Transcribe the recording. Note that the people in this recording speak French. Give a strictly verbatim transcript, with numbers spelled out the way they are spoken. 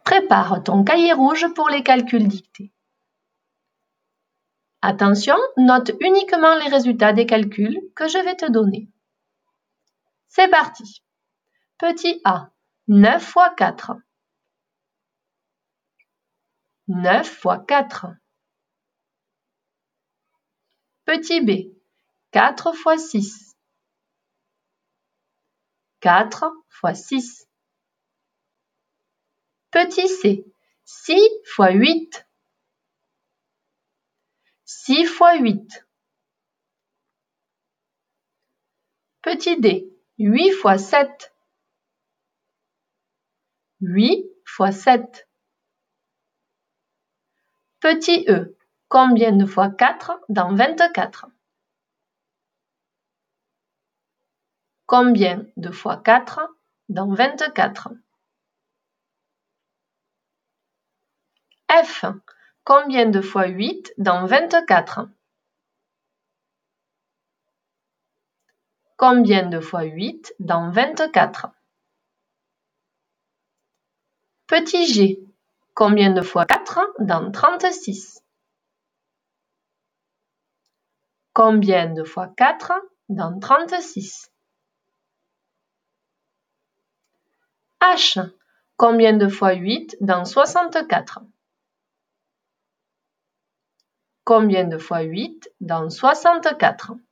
Prépare ton cahier rouge pour les calculs dictés. Attention, note uniquement les résultats des calculs que je vais te donner. C'est parti. Petit a, neuf fois quatre. neuf fois quatre. Petit b, quatre fois six. quatre fois six. Petit c, six fois huit. six fois huit. Petit d, huit fois sept. huit fois sept. Petit e, combien de fois quatre dans vingt-quatre? Combien de fois quatre dans vingt-quatre? F, combien de fois huit dans vingt-quatre? Combien de fois huit dans vingt-quatre? Petit g, combien de fois quatre dans trente-six? Combien de fois quatre dans trente-six? H, combien de fois huit dans soixante-quatre? Combien de fois huit dans soixante-quatre?